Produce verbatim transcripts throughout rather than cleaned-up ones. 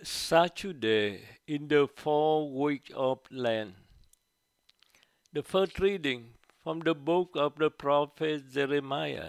Saturday in the fourth week of Lent. The first reading from the book of the prophet Jeremiah.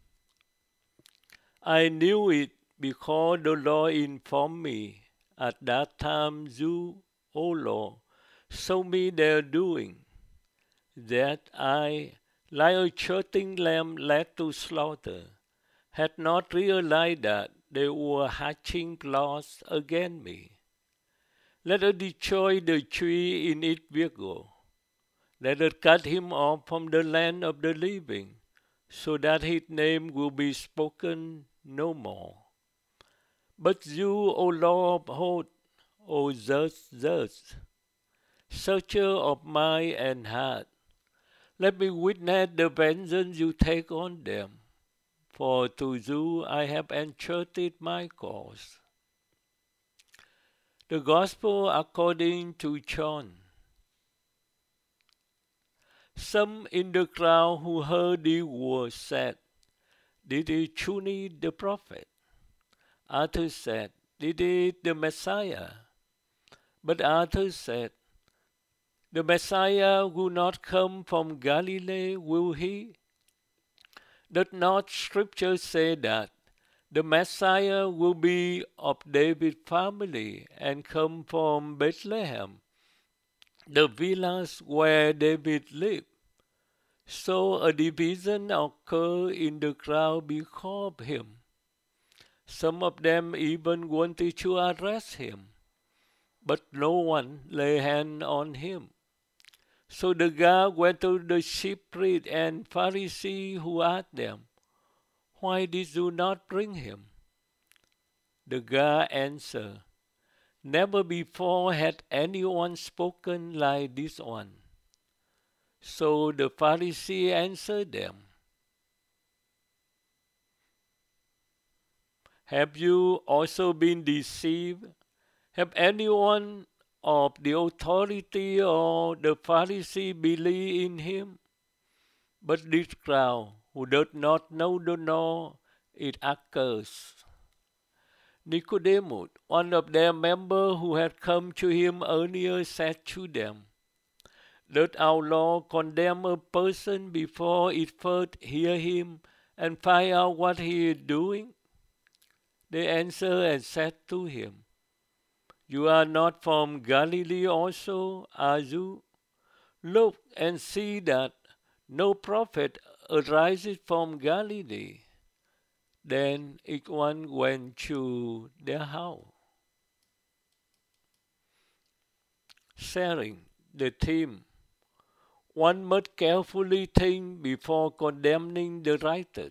I knew it because the Lord informed me. At that time you, O Lord, showed me their doing, that I, like a chirping lamb led to slaughter, had not realized that they were hatching plots against me. Let us destroy the tree in its vigor. Let us cut him off from the land of the living, so that his name will be spoken no more. But you, O Lord of hosts, O just, just, searcher of mind and heart, let me witness the vengeance you take on them, for to you I have entrusted my cause. The Gospel according to John. Some in the crowd who heard these words said, "This is truly the prophet." Others said, "This is the Messiah." But others said, "The Messiah will not come from Galilee, will he? Does not Scripture say that the Messiah will be of David's family and come from Bethlehem, the village where David lived?" So a division occurred in the crowd because of him. Some of them even wanted to arrest him, but no one laid hand on him. So the guard went to the chief priests and Pharisees, who asked them, "Why did you not bring him?" The guard answered, "Never before had anyone spoken like this one." So the Pharisee answered them, "Have you also been deceived? Have anyone of the authority or the Pharisee believed in him?" But this crowd, who does not know the law, is accursed. Nicodemus, one of their members who had come to him earlier, said to them, "Does our law condemn a person before it first hear him and find out what he is doing?" They answered and said to him, "You are not from Galilee also, are you? Look and see that no prophet arises from Galilee." Then each one went to their house. Sharing the theme. One must carefully think before condemning the writer.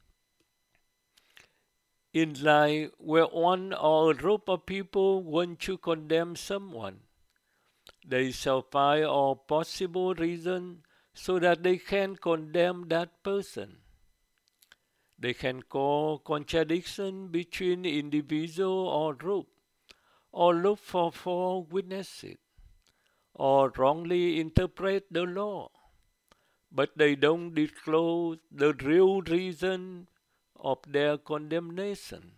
In life, where one or a group of people want to condemn someone, they shall find all possible reasons so that they can condemn that person. They can call contradiction between individual or group, or look for false witnesses, or wrongly interpret the law, but they don't disclose the real reason of their condemnation.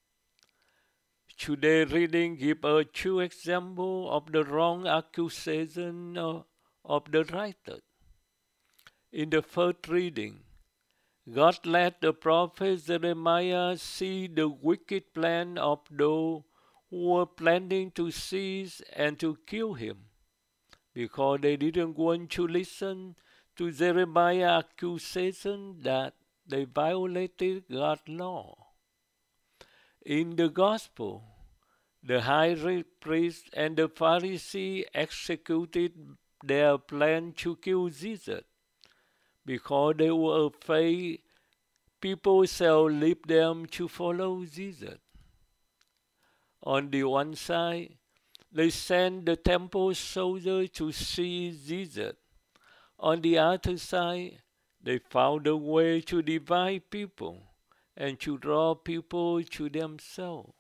Today's reading gives a true example of the wrong accusation of, of the writer. In the first reading, God let the prophet Jeremiah see the wicked plan of those who were planning to seize and to kill him, because they didn't want to listen to Jeremiah's accusation that they violated God's law. In the Gospel, the high priest and the Pharisee executed their plan to kill Jesus because they were afraid people shall leave them to follow Jesus. On the one side, they sent the temple soldiers to seize Jesus. On the other side, they found a way to divide people and to draw people to themselves.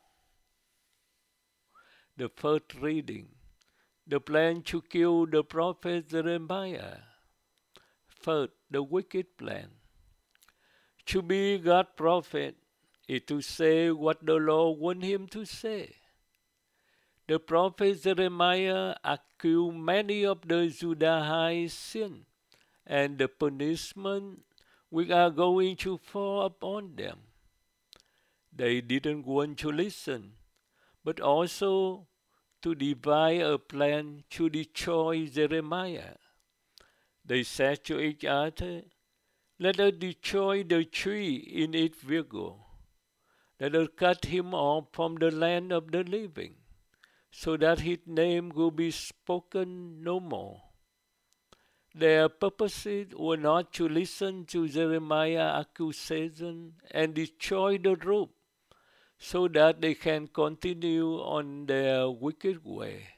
The first reading, the plan to kill the prophet Jeremiah. First, the wicked plan. To be God's prophet is to say what the Lord wants him to say. The prophet Jeremiah accused many of the Judahites' sin and the punishment which are going to fall upon them. They didn't want to listen, but also to devise a plan to destroy Jeremiah. They said to each other, "Let us destroy the tree in its vigor. Let us cut him off from the land of the living, so that his name will be spoken no more." Their purposes were not to listen to Jeremiah's accusation and destroy the root, so that they can continue on their wicked way.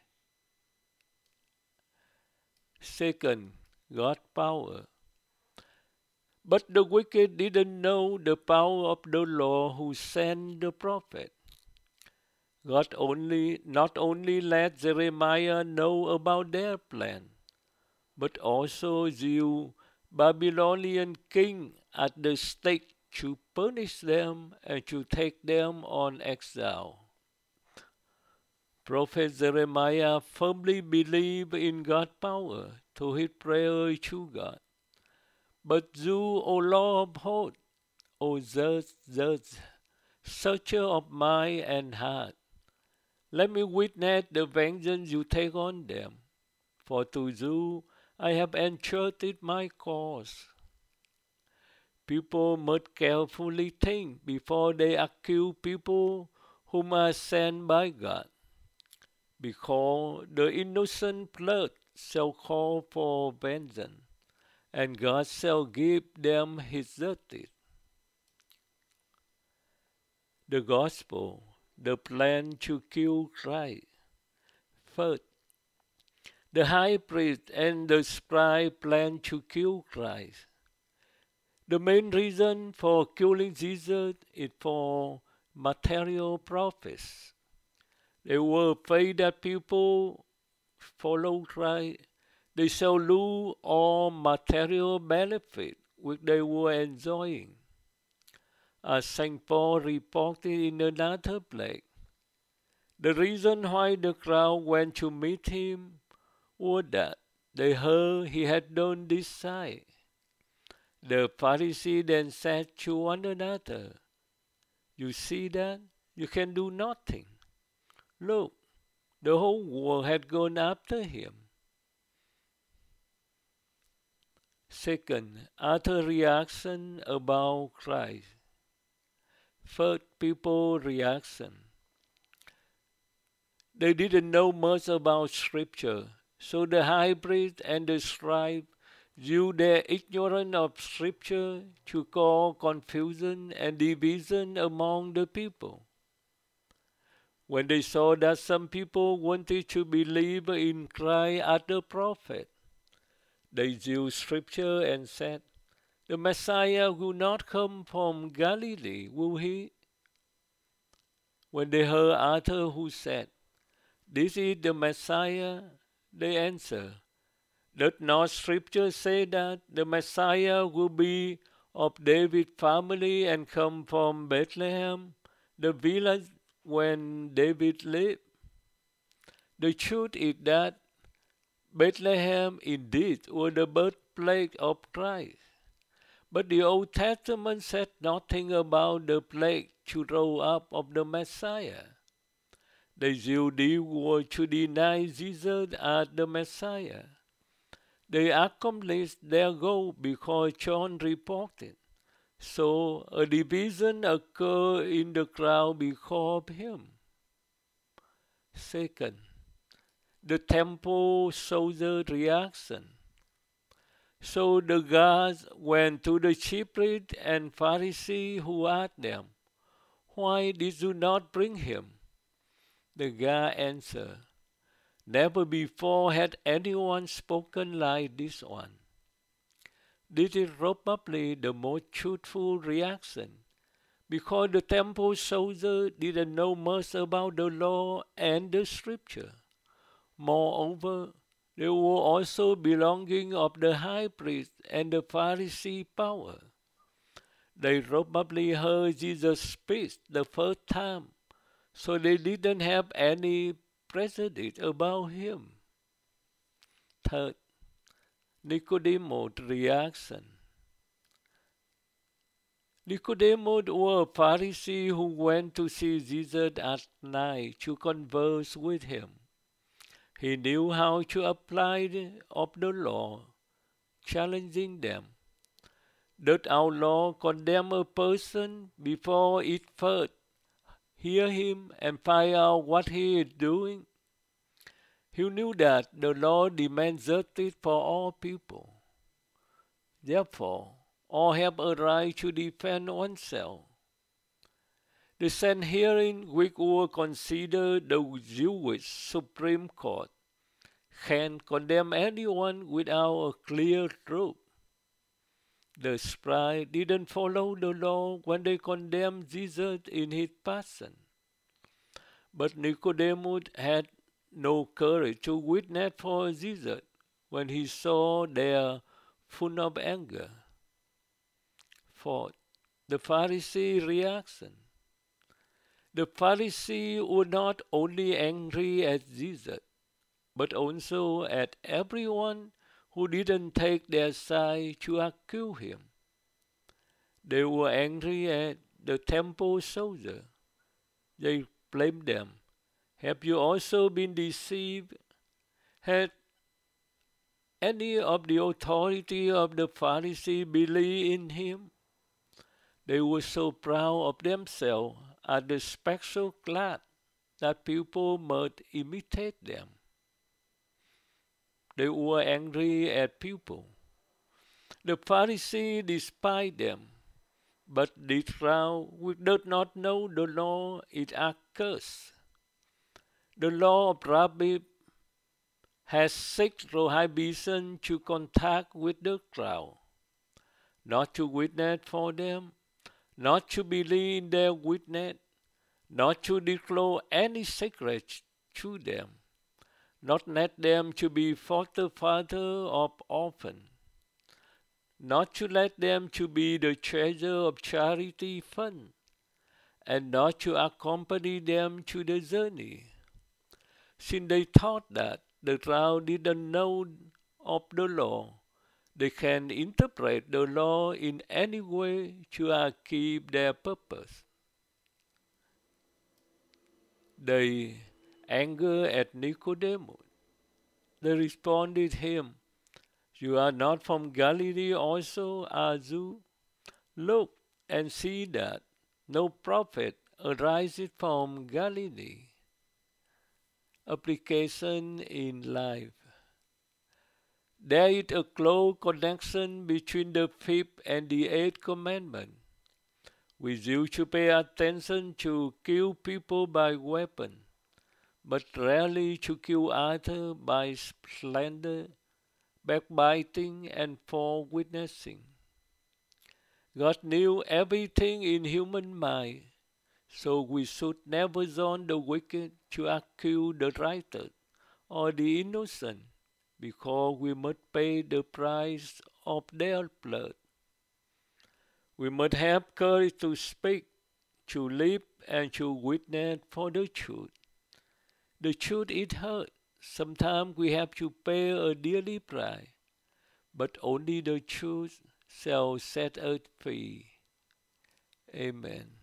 Second, God's power. But the wicked didn't know the power of the Lord who sent the prophet. God only not only let Jeremiah know about their plan, but also the Babylonian king at the stake to punish them and to take them on exile. Prophet Jeremiah firmly believed in God's power through his prayer to God. "But you, O Lord of hosts, O judge, judge, searcher of mind and heart, let me witness the vengeance you take on them, for to you I have entrusted my cause." People must carefully think before they accuse people whom are sent by God, because the innocent blood shall call for vengeance, and God shall give them his justice. The Gospel, the plan to kill Christ. First, the high priest and the scribe plan to kill Christ. The main reason for killing Jesus is for material profits. They were afraid that people follow Christ, they shall lose all material benefit which they were enjoying. As Saint Paul reported in another place, the reason why the crowd went to meet him was that they heard he had done this sign. The Pharisees then said to one another, "You see that? You can do nothing. Look, the whole world had gone after him." Second, other reaction about Christ. First, people reaction. They didn't know much about Scripture, so the high priest and the scribe used their ignorance of Scripture to cause confusion and division among the people. When they saw that some people wanted to believe in Christ as the prophet, they used Scripture and said, "The Messiah will not come from Galilee, will he?" When they heard others who said, "This is the Messiah," they answered, "Does not Scripture say that the Messiah will be of David's family and come from Bethlehem, the village when David lived?" The truth is that Bethlehem indeed was the birthplace of Christ, but the Old Testament said nothing about the place to roll up of the Messiah. The Jews were to deny Jesus as the Messiah. They accomplished their goal because John reported, so a division occurred in the crowd because of him. Second, the temple soldier reaction. So the guards went to the chief priests and Pharisees who asked them, "Why did you not bring him?" The guard answered, "Never before had anyone spoken like this one." This is probably the most truthful reaction, because the temple soldier didn't know much about the law and the Scripture. Moreover, they were also belonging of the high priest and the Pharisee power. They probably heard Jesus speak the first time, so they didn't have any prejudice about him. Third, Nicodemus' reaction. Nicodemus was a Pharisee who went to see Jesus at night to converse with him. He knew how to apply the, of the law, challenging them. Does our law condemn a person before it first hear him and find out what he is doing? He knew that the law demands justice for all people. Therefore, all have a right to defend oneself. The Sanhedrin, which was considered the Jewish Supreme Court, can condemn anyone without a clear truth. The scribes didn't follow the law when they condemned Jesus in his passion. But Nicodemus had no courage to witness for Jesus when he saw their full of anger. Fourth, the Pharisee reaction. The Pharisee were not only angry at Jesus, but also at everyone who didn't take their side to accuse him. They were angry at the temple soldier. They blamed them. Have you also been deceived? Had any of the authority of the Pharisee believed in him? They were so proud of themselves as the special class that people might imitate them. They were angry at people. The Pharisee despised them, but the crowd which does not know the law is accursed. The law of Rabbi has six prohibitions to contact with the crowd: not to witness for them, not to believe in their witness, not to disclose any secrets to them, not let them to be foster father of orphans, not to let them to be the treasure of charity fund, and not to accompany them to the journey. Since they thought that the crowd didn't know of the law, they can interpret the law in any way to achieve their purpose. They anger at Nicodemus. They responded him, "You are not from Galilee also, are you? Look and see that no prophet arises from Galilee." Application in life. There is a close connection between the fifth and the eighth commandment. We used to pay attention to kill people by weapon, but rarely to kill others by slander, backbiting, and false witnessing. God knew everything in human mind, so we should never join the wicked to accuse the righteous or the innocent, because we must pay the price of their blood. We must have courage to speak, to live, and to witness for the truth. The truth is hard. Sometimes we have to pay a dearly price, but only the truth shall set us free. Amen.